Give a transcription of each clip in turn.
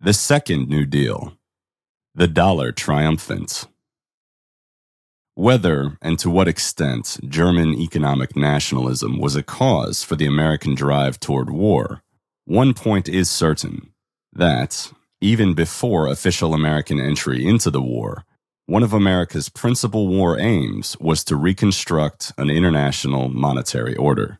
The Second New Deal. The Dollar Triumphant. Whether and to what extent German economic nationalism was a cause for the American drive toward war, one point is certain, that, even before official American entry into the war, one of America's principal war aims was to reconstruct an international monetary order.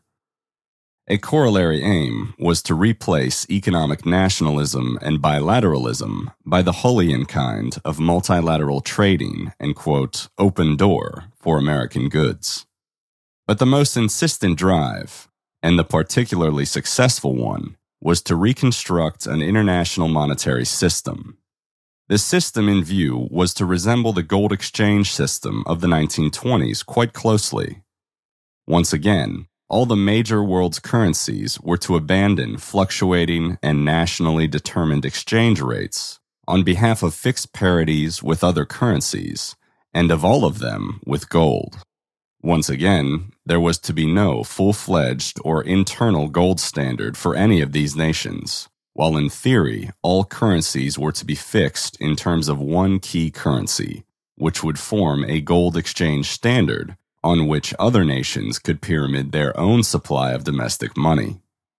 A corollary aim was to replace economic nationalism and bilateralism by the Hullian kind of multilateral trading and, quote, open door for American goods. But the most insistent drive, and the particularly successful one, was to reconstruct an international monetary system. The system in view was to resemble the gold exchange system of the 1920s quite closely. Once again, all the major world's currencies were to abandon fluctuating and nationally determined exchange rates on behalf of fixed parities with other currencies, and of all of them with gold. Once again, there was to be no full-fledged or internal gold standard for any of these nations, while in theory all currencies were to be fixed in terms of one key currency, which would form a gold exchange standard on which other nations could pyramid their own supply of domestic money.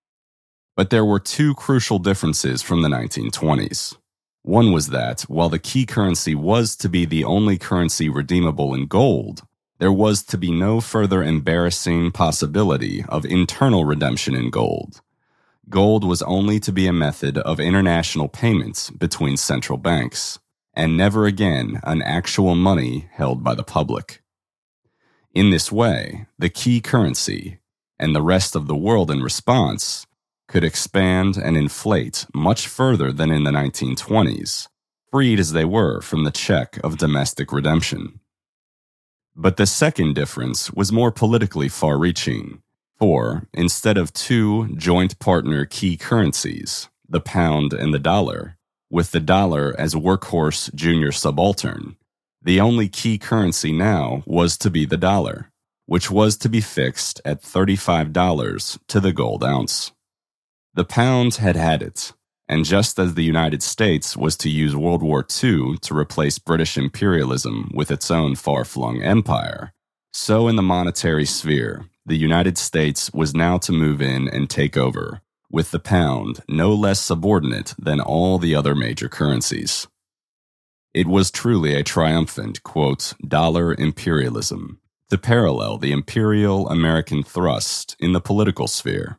But there were two crucial differences from the 1920s. One was that, while the key currency was to be the only currency redeemable in gold, there was to be no further embarrassing possibility of internal redemption in gold. Gold was only to be a method of international payments between central banks, and never again an actual money held by the public. In this way, the key currency, and the rest of the world in response, could expand and inflate much further than in the 1920s, freed as they were from the check of domestic redemption. But the second difference was more politically far-reaching, for, instead of two joint partner key currencies, the pound and the dollar, with the dollar as workhorse junior subaltern, the only key currency now was to be the dollar, which was to be fixed at $35 to the gold ounce. The pound had had it, and just as the United States was to use World War II to replace British imperialism with its own far-flung empire, so in the monetary sphere, the United States was now to move in and take over, with the pound no less subordinate than all the other major currencies. It was truly a triumphant, quote, dollar imperialism, to parallel the imperial American thrust in the political sphere.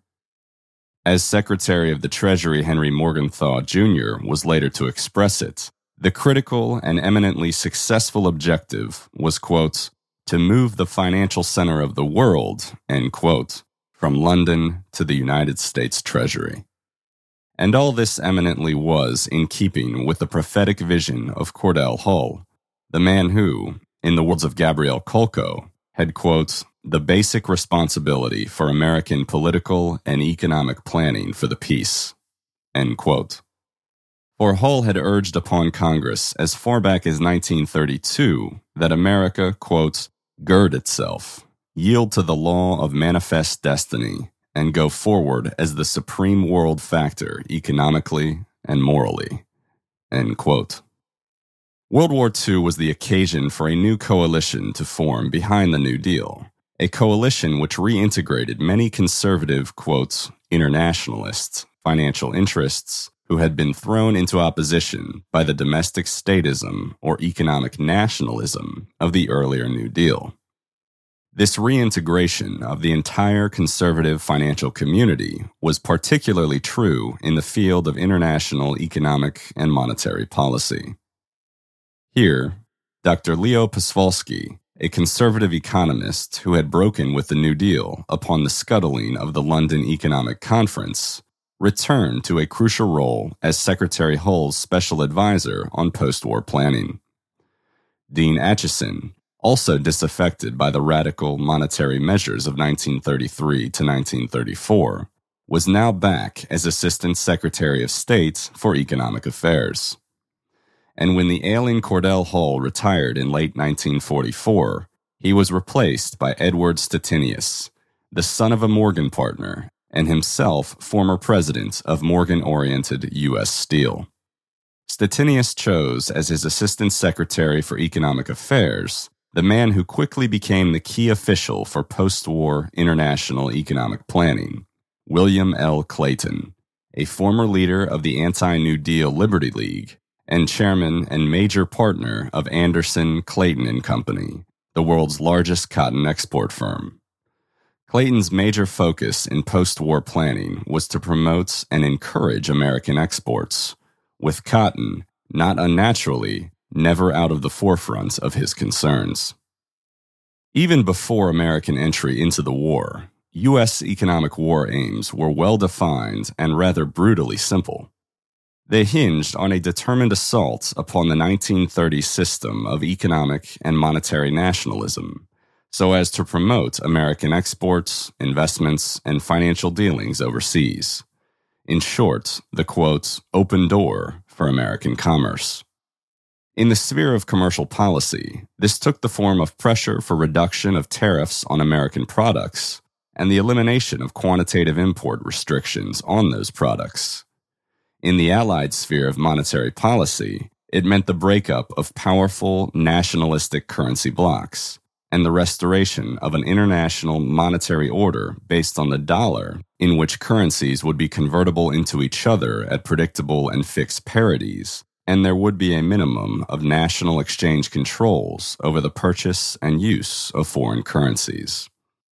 As Secretary of the Treasury Henry Morgenthau Jr. was later to express it, the critical and eminently successful objective was, quote, to move the financial center of the world, end quote, from London to the United States Treasury. And all this eminently was in keeping with the prophetic vision of Cordell Hull, the man who, in the words of Gabriel Kolko, had, quote, the basic responsibility for American political and economic planning for the peace, end quote. For Hull had urged upon Congress as far back as 1932 that America, quote, gird itself, yield to the law of manifest destiny, and go forward as the supreme world factor economically and morally, end quote. World War II was the occasion for a new coalition to form behind the New Deal, a coalition which reintegrated many conservative, quote, internationalists, financial interests, who had been thrown into opposition by the domestic statism or economic nationalism of the earlier New Deal. This reintegration of the entire conservative financial community was particularly true in the field of international economic and monetary policy. Here, Dr. Leo Paswalski, a conservative economist who had broken with the New Deal upon the scuttling of the London Economic Conference, returned to a crucial role as Secretary Hull's special advisor on post-war planning. Dean Acheson, also disaffected by the radical monetary measures of 1933 to 1934, was now back as Assistant Secretary of State for Economic Affairs. And when the ailing Cordell Hull retired in late 1944, he was replaced by Edward Stettinius, the son of a Morgan partner, and himself former president of Morgan-oriented U.S. Steel. Stettinius chose as his assistant secretary for economic affairs the man who quickly became the key official for post-war international economic planning, William L. Clayton, a former leader of the anti-New Deal Liberty League and chairman and major partner of Anderson, Clayton and Company, the world's largest cotton export firm. Clayton's major focus in post-war planning was to promote and encourage American exports, with cotton, not unnaturally, never out of the forefront of his concerns. Even before American entry into the war, U.S. economic war aims were well-defined and rather brutally simple. They hinged on a determined assault upon the 1930 system of economic and monetary nationalism, so as to promote American exports, investments, and financial dealings overseas. In short, the quote, open door for American commerce. In the sphere of commercial policy, this took the form of pressure for reduction of tariffs on American products and the elimination of quantitative import restrictions on those products. In the Allied sphere of monetary policy, it meant the breakup of powerful nationalistic currency blocs and the restoration of an international monetary order based on the dollar, in which currencies would be convertible into each other at predictable and fixed parities, and there would be a minimum of national exchange controls over the purchase and use of foreign currencies.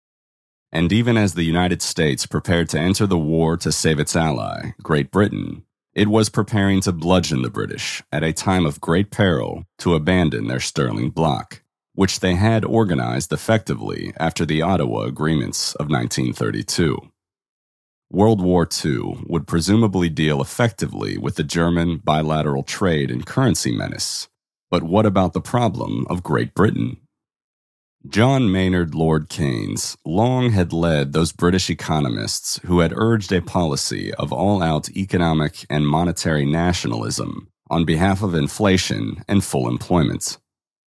And even as the United States prepared to enter the war to save its ally, Great Britain, it was preparing to bludgeon the British at a time of great peril to abandon their sterling bloc, which they had organized effectively after the Ottawa Agreements of 1932. World War II would presumably deal effectively with the German bilateral trade and currency menace, but what about the problem of Great Britain? John Maynard Lord Keynes long had led those British economists who had urged a policy of all-out economic and monetary nationalism on behalf of inflation and full employment.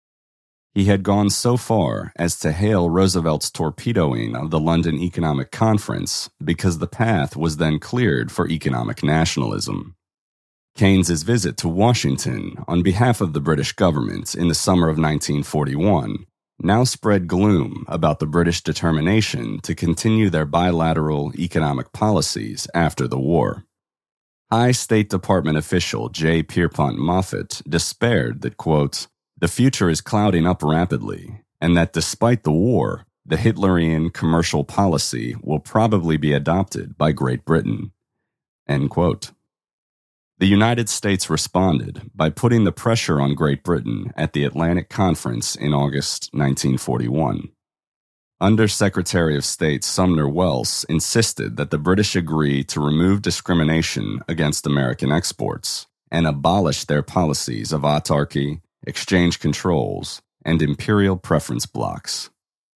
He had gone so far as to hail Roosevelt's torpedoing of the London Economic Conference because the path was then cleared for economic nationalism. Keynes's visit to Washington on behalf of the British government in the summer of 1941 now spread gloom about the British determination to continue their bilateral economic policies after the war. High State Department official J. Pierpont Moffat despaired that, quote, the future is clouding up rapidly, and that despite the war, the Hitlerian commercial policy will probably be adopted by Great Britain. End quote. The United States responded by putting the pressure on Great Britain at the Atlantic Conference in August 1941. Under-Secretary of State Sumner Welles insisted that the British agree to remove discrimination against American exports and abolish their policies of autarky, exchange controls, and imperial preference blocs.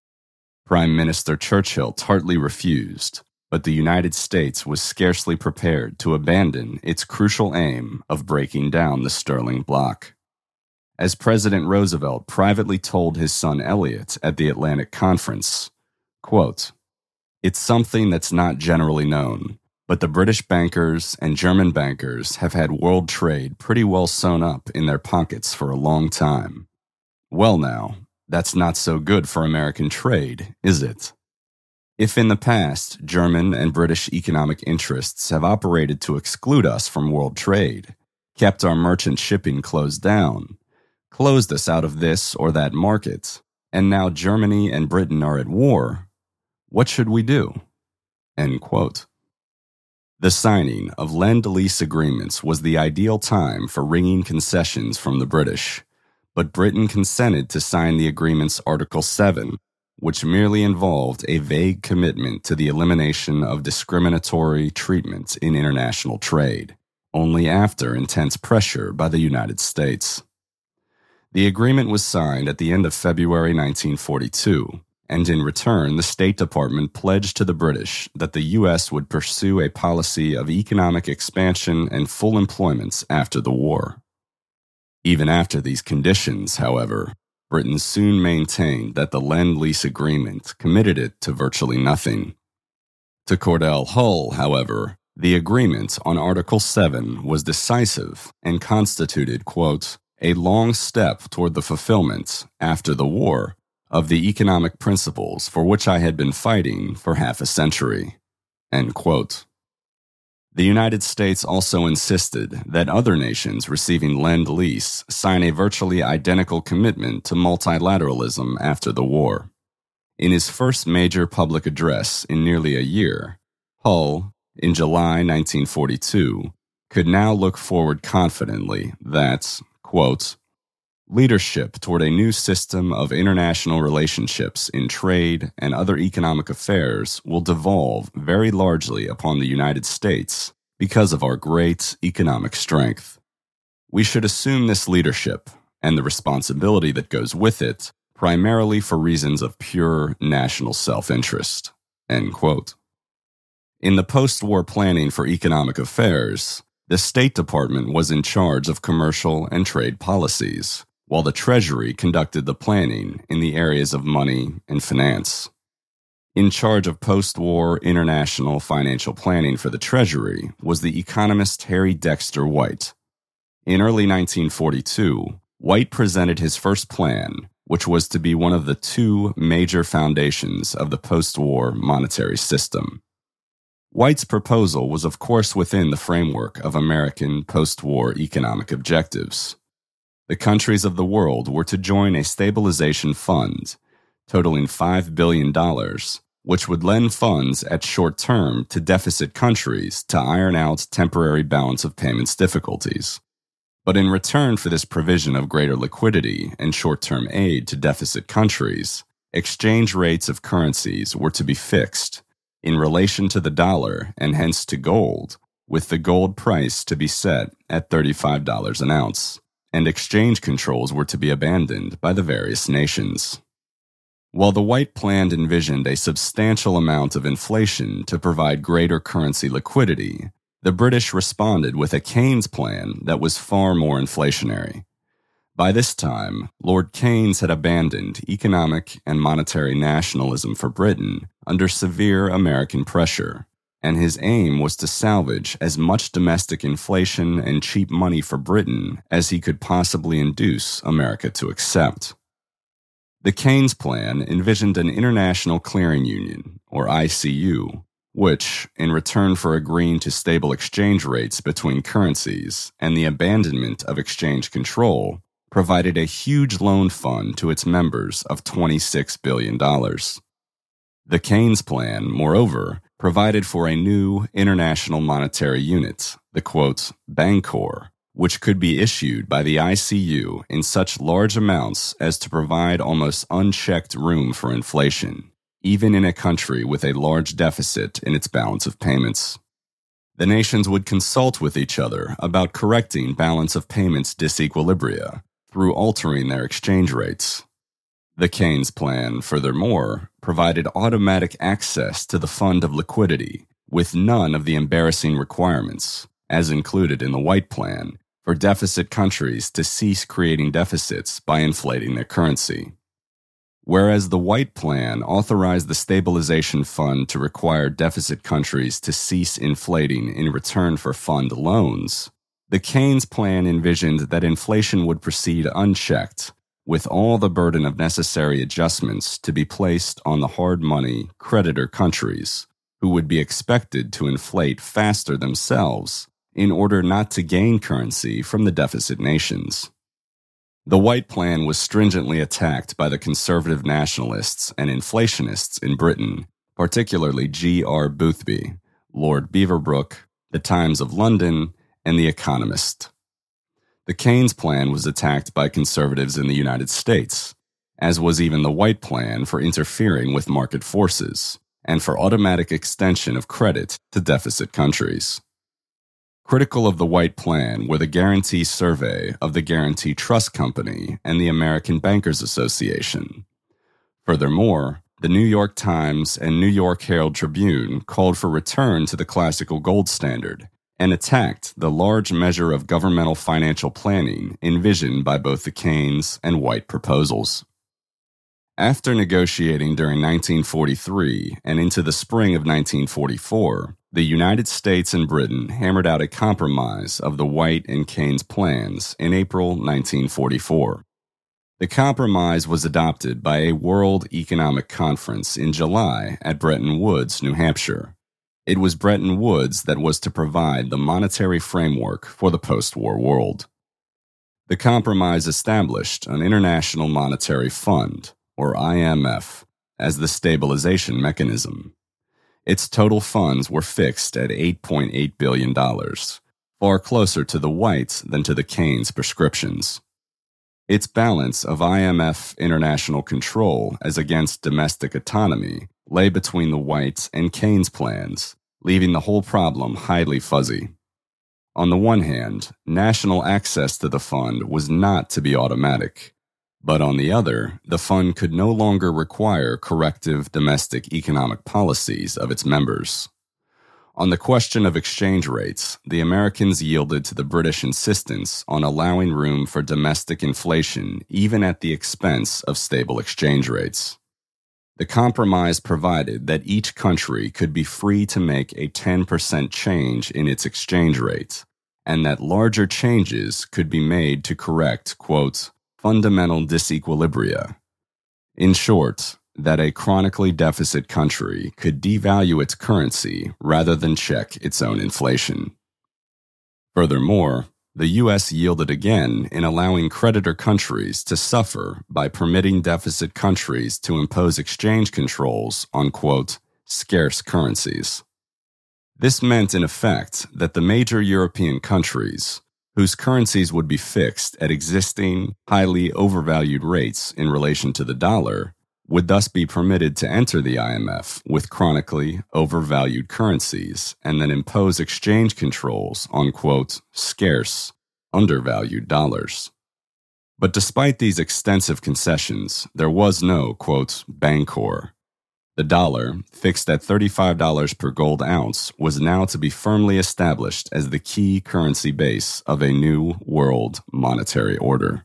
Prime Minister Churchill tartly refused, but the United States was scarcely prepared to abandon its crucial aim of breaking down the sterling bloc. As President Roosevelt privately told his son Elliot at the Atlantic Conference, quote, it's something that's not generally known, but the British bankers and German bankers have had world trade pretty well sewn up in their pockets for a long time. Well now, that's not so good for American trade, is it? If in the past, German and British economic interests have operated to exclude us from world trade, kept our merchant shipping closed down, closed us out of this or that market, and now Germany and Britain are at war, what should we do? End quote. The signing of Lend-Lease agreements was the ideal time for wringing concessions from the British, but Britain consented to sign the agreement's Article 7, which merely involved a vague commitment to the elimination of discriminatory treatment in international trade, only after intense pressure by the United States. The agreement was signed at the end of February 1942, and in return, the State Department pledged to the British that the U.S. would pursue a policy of economic expansion and full employment after the war. Even after these conditions, however, Britain soon maintained that the Lend-Lease agreement committed it to virtually nothing. To Cordell Hull, however, The agreement on Article 7 was decisive and constituted, quote, a long step toward the fulfillment, after the war, of the economic principles for which I had been fighting for half a century, end quote. The United States also insisted that other nations receiving Lend-Lease sign a virtually identical commitment to multilateralism after the war. In his first major public address in nearly a year, Hull, in July 1942, could now look forward confidently that, quote, leadership toward a new system of international relationships in trade and other economic affairs will devolve very largely upon the United States because of our great economic strength. We should assume this leadership and the responsibility that goes with it primarily for reasons of pure national self-interest, end quote. In the post-war planning for economic affairs, the State Department was in charge of commercial and trade policies, while the Treasury conducted the planning in the areas of money and finance. In charge of post-war international financial planning for the Treasury was the economist Harry Dexter White. In early 1942, White presented his first plan, which was to be one of the two major foundations of the post-war monetary system. White's proposal was of course within the framework of American post-war economic objectives. The countries of the world were to join a stabilization fund, totaling $5 billion, which would lend funds at short term to deficit countries to iron out temporary balance of payments difficulties. But in return for this provision of greater liquidity and short-term aid to deficit countries, exchange rates of currencies were to be fixed in relation to the dollar and hence to gold, with the gold price to be set at $35 an ounce, and exchange controls were to be abandoned by the various nations. While the White Plan envisioned a substantial amount of inflation to provide greater currency liquidity, the British responded with a Keynes plan that was far more inflationary. By this time, Lord Keynes had abandoned economic and monetary nationalism for Britain under severe American pressure, and his aim was to salvage as much domestic inflation and cheap money for Britain as he could possibly induce America to accept. The Keynes plan envisioned an international clearing union, or ICU, which, in return for agreeing to stable exchange rates between currencies and the abandonment of exchange control, provided a huge loan fund to its members of $26 billion. The Keynes plan, moreover, provided for a new international monetary unit, the quote, Bancor, which could be issued by the ICU in such large amounts as to provide almost unchecked room for inflation, even in a country with a large deficit in its balance of payments. The nations would consult with each other about correcting balance of payments disequilibria through altering their exchange rates. The Keynes plan, furthermore, provided automatic access to the fund of liquidity with none of the embarrassing requirements, as included in the White Plan, for deficit countries to cease creating deficits by inflating their currency. Whereas the White Plan authorized the Stabilization Fund to require deficit countries to cease inflating in return for fund loans, the Keynes plan envisioned that inflation would proceed unchecked, with all the burden of necessary adjustments to be placed on the hard money creditor countries, who would be expected to inflate faster themselves in order not to gain currency from the deficit nations. The White Plan was stringently attacked by the conservative nationalists and inflationists in Britain, particularly G.R. Boothby, Lord Beaverbrook, the Times of London, and The Economist. The Keynes Plan was attacked by conservatives in the United States, as was even the White Plan for interfering with market forces and for automatic extension of credit to deficit countries. Critical of the White Plan were the Guarantee Survey of the Guarantee Trust Company and the American Bankers Association. Furthermore, the New York Times and New York Herald Tribune called for return to the classical gold standard and attacked the large measure of governmental financial planning envisioned by both the Keynes and White proposals. After negotiating during 1943 and into the spring of 1944, The United States and Britain hammered out a compromise of the White and Keynes plans in April 1944. The compromise was adopted by a World Economic Conference in July at Bretton Woods, New Hampshire. It was Bretton Woods that was to provide the monetary framework for the post-war world. The compromise established an International Monetary Fund, or IMF, as the stabilization mechanism. Its total funds were fixed at $8.8 billion, far closer to the Whites than to the Keynes prescriptions. Its balance of IMF international control as against domestic autonomy lay between the Whites and Keynes plans, leaving the whole problem highly fuzzy. On the one hand, national access to the fund was not to be automatic, but on the other, the fund could no longer require corrective domestic economic policies of its members. On the question of exchange rates, the Americans yielded to the British insistence on allowing room for domestic inflation even at the expense of stable exchange rates. The compromise provided that each country could be free to make a 10% change in its exchange rate, and that larger changes could be made to correct, quote, fundamental disequilibria. In short, that a chronically deficit country could devalue its currency rather than check its own inflation. Furthermore, the U.S. yielded again in allowing creditor countries to suffer by permitting deficit countries to impose exchange controls on, quote, scarce currencies. This meant, in effect, that the major European countries, whose currencies would be fixed at existing, highly overvalued rates in relation to the dollar, would thus be permitted to enter the IMF with chronically overvalued currencies and then impose exchange controls on, quote, scarce, undervalued dollars. But despite these extensive concessions, there was no, quote, bancor. The dollar, fixed at $35 per gold ounce, was now to be firmly established as the key currency base of a new world monetary order.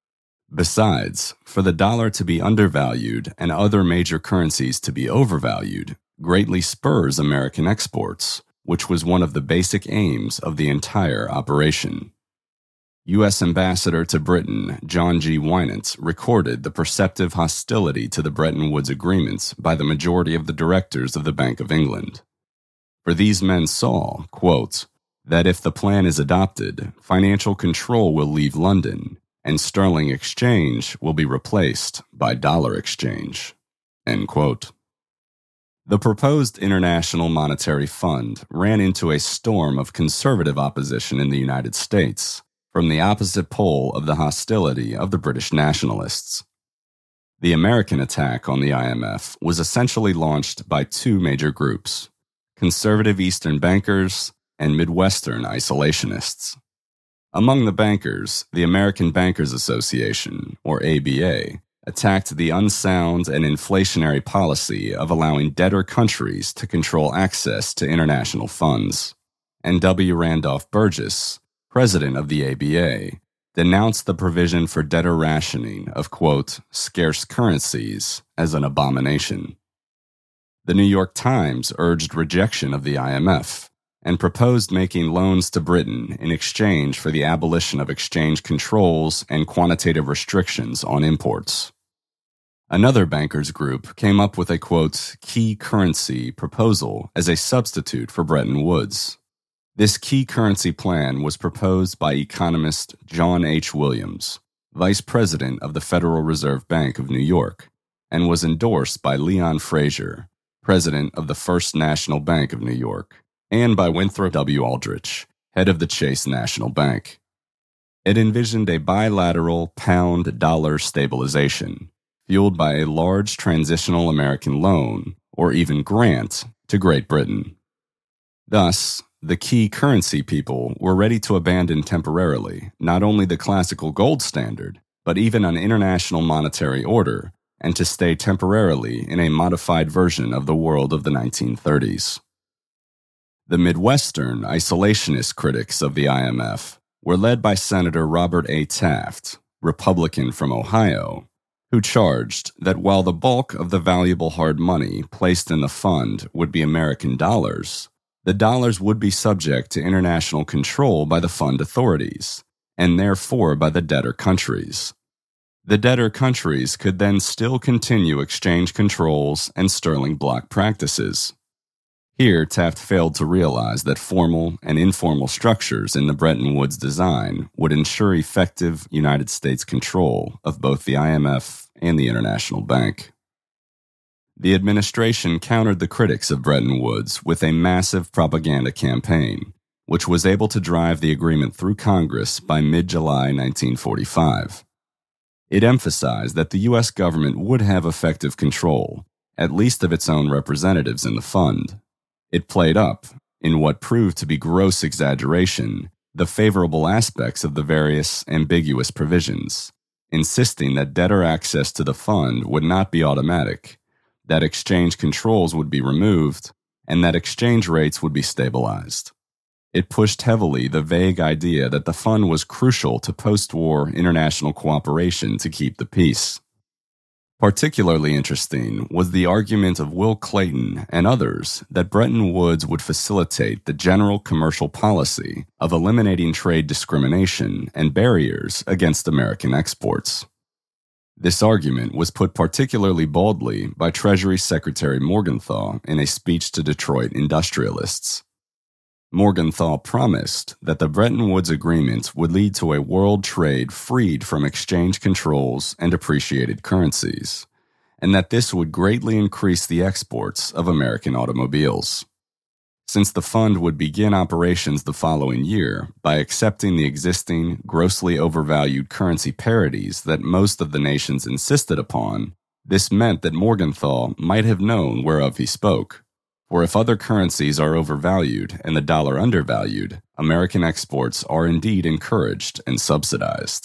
Besides, for the dollar to be undervalued and other major currencies to be overvalued greatly spurs American exports, which was one of the basic aims of the entire operation. U.S. Ambassador to Britain John G. Winant recorded the perceptive hostility to the Bretton Woods agreements by the majority of the directors of the Bank of England. For these men saw, quote, that if the plan is adopted, financial control will leave London, and sterling exchange will be replaced by dollar exchange, end quote. The proposed International Monetary Fund ran into a storm of conservative opposition in the United States, from the opposite pole of the hostility of the British nationalists. The American attack on the IMF was essentially launched by two major groups, conservative Eastern bankers and Midwestern isolationists. Among the bankers, the American Bankers Association, or ABA, attacked the unsound and inflationary policy of allowing debtor countries to control access to international funds, and W. Randolph Burgess, president of the ABA, denounced the provision for debtor rationing of, quote, scarce currencies as an abomination. The New York Times urged rejection of the IMF, and proposed making loans to Britain in exchange for the abolition of exchange controls and quantitative restrictions on imports. Another bankers group came up with a, quote, key currency proposal as a substitute for Bretton Woods. This key currency plan was proposed by economist John H. Williams, vice president of the Federal Reserve Bank of New York, and was endorsed by Leon Fraser, president of the First National Bank of New York, and by Winthrop W. Aldrich, head of the Chase National Bank. It envisioned a bilateral pound-dollar stabilization, fueled by a large transitional American loan, or even grant, to Great Britain. Thus, the key currency people were ready to abandon temporarily not only the classical gold standard, but even an international monetary order, and to stay temporarily in a modified version of the world of the 1930s. The Midwestern isolationist critics of the IMF were led by Senator Robert A. Taft, Republican from Ohio, who charged that while the bulk of the valuable hard money placed in the fund would be American dollars, the dollars would be subject to international control by the fund authorities, and therefore by the debtor countries. The debtor countries could then still continue exchange controls and sterling bloc practices. Here, Taft failed to realize that formal and informal structures in the Bretton Woods design would ensure effective United States control of both the IMF and the International Bank. The administration countered the critics of Bretton Woods with a massive propaganda campaign, which was able to drive the agreement through Congress by mid-July 1945. It emphasized that the U.S. government would have effective control, at least of its own representatives in the fund. It played up, in what proved to be gross exaggeration, the favorable aspects of the various ambiguous provisions, insisting that debtor access to the fund would not be automatic, that exchange controls would be removed, and that exchange rates would be stabilized. It pushed heavily the vague idea that the fund was crucial to post-war international cooperation to keep the peace. Particularly interesting was the argument of Will Clayton and others that Bretton Woods would facilitate the general commercial policy of eliminating trade discrimination and barriers against American exports. This argument was put particularly boldly by Treasury Secretary Morgenthau in a speech to Detroit industrialists. Morgenthau promised that the Bretton Woods Agreement would lead to a world trade freed from exchange controls and appreciated currencies, and that this would greatly increase the exports of American automobiles. Since the fund would begin operations the following year by accepting the existing, grossly overvalued currency parities that most of the nations insisted upon, this meant that Morgenthau might have known whereof he spoke. For if other currencies are overvalued and the dollar undervalued, American exports are indeed encouraged and subsidized.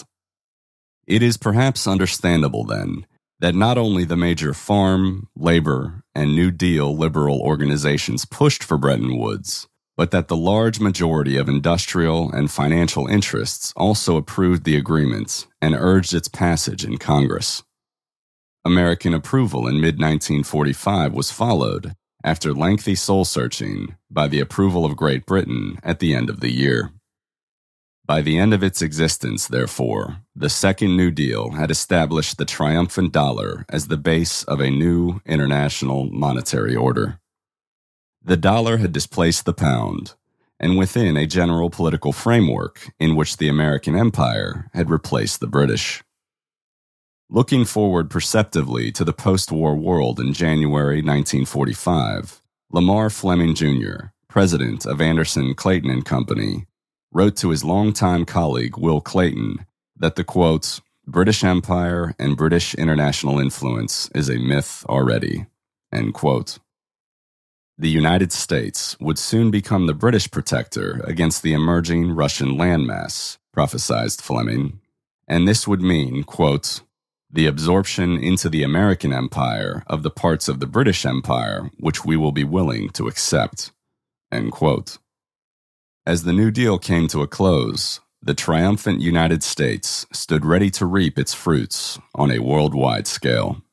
It is perhaps understandable, then, that not only the major farm, labor, and New Deal liberal organizations pushed for Bretton Woods, but that the large majority of industrial and financial interests also approved the agreement and urged its passage in Congress. American approval in mid-1945 was followed, after lengthy soul-searching, by the approval of Great Britain at the end of the year. By the end of its existence, therefore, the Second New Deal had established the triumphant dollar as the base of a new international monetary order. The dollar had displaced the pound, and within a general political framework in which the American Empire had replaced the British. Looking forward perceptively to the post-war world in January 1945, Lamar Fleming Jr., president of Anderson, Clayton and Company, wrote to his longtime colleague Will Clayton that the, quote, British Empire and British international influence is a myth already, end quote. The United States would soon become the British protector against the emerging Russian landmass, prophesied Fleming, and this would mean, quote, the absorption into the American empire of the parts of the British Empire which we will be willing to accept, end quote. As the New Deal came to a close, the triumphant United States stood ready to reap its fruits on a worldwide scale.